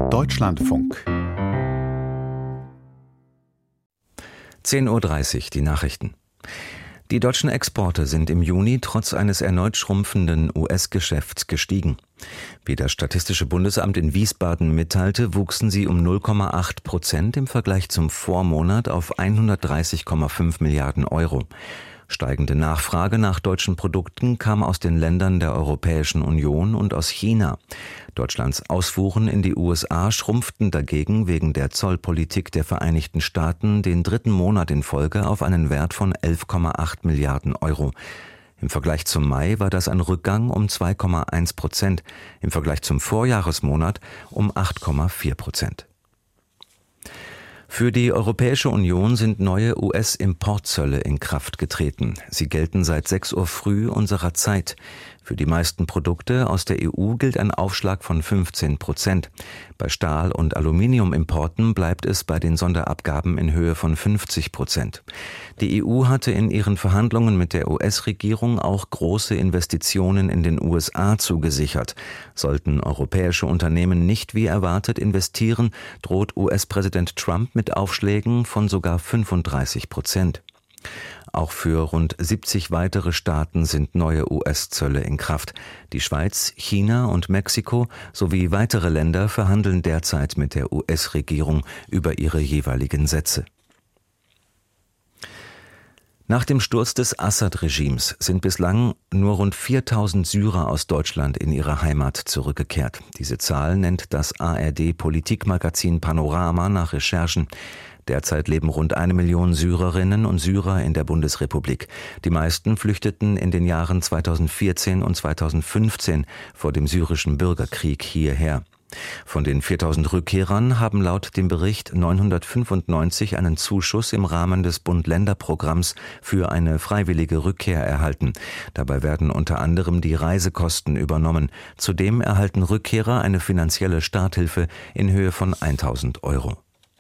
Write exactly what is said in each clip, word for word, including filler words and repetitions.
Deutschlandfunk. zehn Uhr dreißig, die Nachrichten. Die deutschen Exporte sind im Juni trotz eines erneut schrumpfenden U S-Geschäfts gestiegen. Wie das Statistische Bundesamt in Wiesbaden mitteilte, wuchsen sie um null Komma acht Prozent im Vergleich zum Vormonat auf hundertdreißig Komma fünf Milliarden Euro. Steigende Nachfrage nach deutschen Produkten kam aus den Ländern der Europäischen Union und aus China. Deutschlands Ausfuhren in die U S A schrumpften dagegen wegen der Zollpolitik der Vereinigten Staaten den dritten Monat in Folge auf einen Wert von elf Komma acht Milliarden Euro. Im Vergleich zum Mai war das ein Rückgang um zwei Komma eins Prozent, im Vergleich zum Vorjahresmonat um acht Komma vier Prozent. Für die Europäische Union sind neue U S-Importzölle in Kraft getreten. Sie gelten seit sechs Uhr früh unserer Zeit. Für die meisten Produkte aus der E U gilt ein Aufschlag von fünfzehn Prozent. Bei Stahl- und Aluminiumimporten bleibt es bei den Sonderabgaben in Höhe von fünfzig Prozent. Die E U hatte in ihren Verhandlungen mit der U S-Regierung auch große Investitionen in den U S A zugesichert. Sollten europäische Unternehmen nicht wie erwartet investieren, droht U S-Präsident Trump mit Aufschlägen von sogar fünfunddreißig Prozent. Auch für rund siebzig weitere Staaten sind neue U S-Zölle in Kraft. Die Schweiz, China und Mexiko sowie weitere Länder verhandeln derzeit mit der U S-Regierung über ihre jeweiligen Sätze. Nach dem Sturz des Assad-Regimes sind bislang nur rund viertausend Syrer aus Deutschland in ihre Heimat zurückgekehrt. Diese Zahl nennt das A R D-Politikmagazin Panorama nach Recherchen. Derzeit leben rund eine Million Syrerinnen und Syrer in der Bundesrepublik. Die meisten flüchteten in den Jahren zweitausendvierzehn und zweitausendfünfzehn vor dem syrischen Bürgerkrieg hierher. Von den viertausend Rückkehrern haben laut dem Bericht neunhundertfünfundneunzig einen Zuschuss im Rahmen des Bund-Länder-Programms für eine freiwillige Rückkehr erhalten. Dabei werden unter anderem die Reisekosten übernommen. Zudem erhalten Rückkehrer eine finanzielle Starthilfe in Höhe von tausend Euro.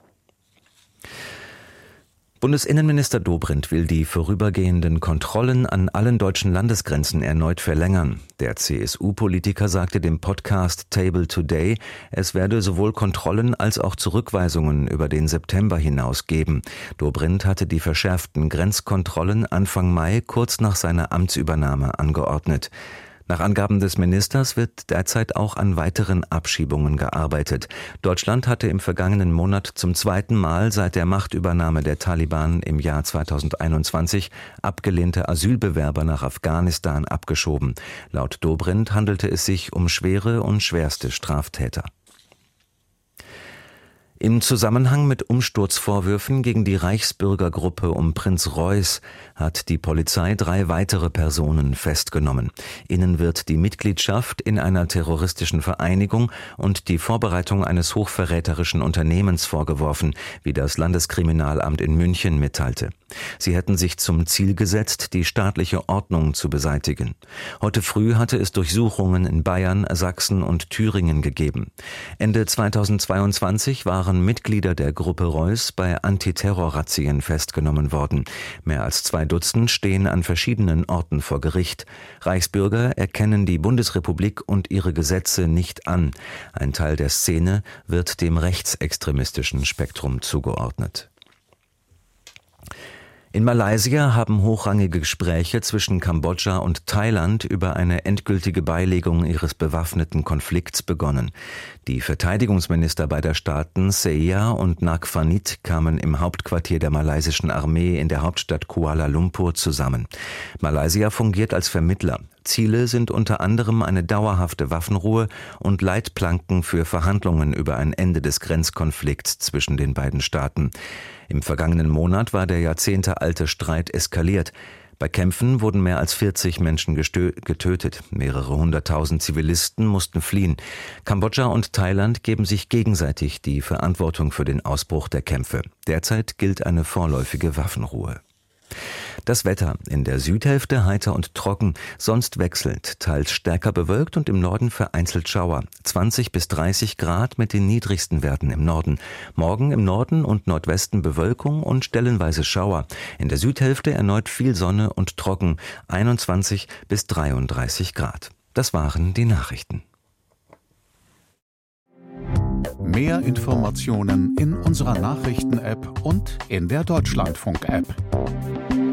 Bundesinnenminister Dobrindt will die vorübergehenden Kontrollen an allen deutschen Landesgrenzen erneut verlängern. Der C S U-Politiker sagte dem Podcast Table Today, es werde sowohl Kontrollen als auch Zurückweisungen über den September hinaus geben. Dobrindt hatte die verschärften Grenzkontrollen Anfang Mai kurz nach seiner Amtsübernahme angeordnet. Nach Angaben des Ministers wird derzeit auch an weiteren Abschiebungen gearbeitet. Deutschland hatte im vergangenen Monat zum zweiten Mal seit der Machtübernahme der Taliban im Jahr zweitausendeinundzwanzig abgelehnte Asylbewerber nach Afghanistan abgeschoben. Laut Dobrindt handelte es sich um schwere und schwerste Straftäter. Im Zusammenhang mit Umsturzvorwürfen gegen die Reichsbürgergruppe um Prinz Reuß hat die Polizei drei weitere Personen festgenommen. Ihnen wird die Mitgliedschaft in einer terroristischen Vereinigung und die Vorbereitung eines hochverräterischen Unternehmens vorgeworfen, wie das Landeskriminalamt in München mitteilte. Sie hätten sich zum Ziel gesetzt, die staatliche Ordnung zu beseitigen. Heute früh hatte es Durchsuchungen in Bayern, Sachsen und Thüringen gegeben. Ende zweitausendzweiundzwanzig waren Mitglieder der Gruppe Reuß bei Antiterror-Razzien festgenommen worden. Mehr als zwei Dutzend stehen an verschiedenen Orten vor Gericht. Reichsbürger erkennen die Bundesrepublik und ihre Gesetze nicht an. Ein Teil der Szene wird dem rechtsextremistischen Spektrum zugeordnet. In Malaysia haben hochrangige Gespräche zwischen Kambodscha und Thailand über eine endgültige Beilegung ihres bewaffneten Konflikts begonnen. Die Verteidigungsminister beider Staaten Seia und Nak Phanit kamen im Hauptquartier der malaysischen Armee in der Hauptstadt Kuala Lumpur zusammen. Malaysia fungiert als Vermittler. Ziele sind unter anderem eine dauerhafte Waffenruhe und Leitplanken für Verhandlungen über ein Ende des Grenzkonflikts zwischen den beiden Staaten. Im vergangenen Monat war der jahrzehntealte Streit eskaliert. Bei Kämpfen wurden mehr als vierzig Menschen gestö- getötet. Mehrere hunderttausend Zivilisten mussten fliehen. Kambodscha und Thailand geben sich gegenseitig die Verantwortung für den Ausbruch der Kämpfe. Derzeit gilt eine vorläufige Waffenruhe. Das Wetter: in der Südhälfte heiter und trocken, sonst wechselnd, teils stärker bewölkt und im Norden vereinzelt Schauer. zwanzig bis dreißig Grad mit den niedrigsten Werten im Norden. Morgen im Norden und Nordwesten Bewölkung und stellenweise Schauer. In der Südhälfte erneut viel Sonne und trocken, einundzwanzig bis dreiunddreißig Grad. Das waren die Nachrichten. Mehr Informationen in unserer Nachrichten-App und in der Deutschlandfunk-App.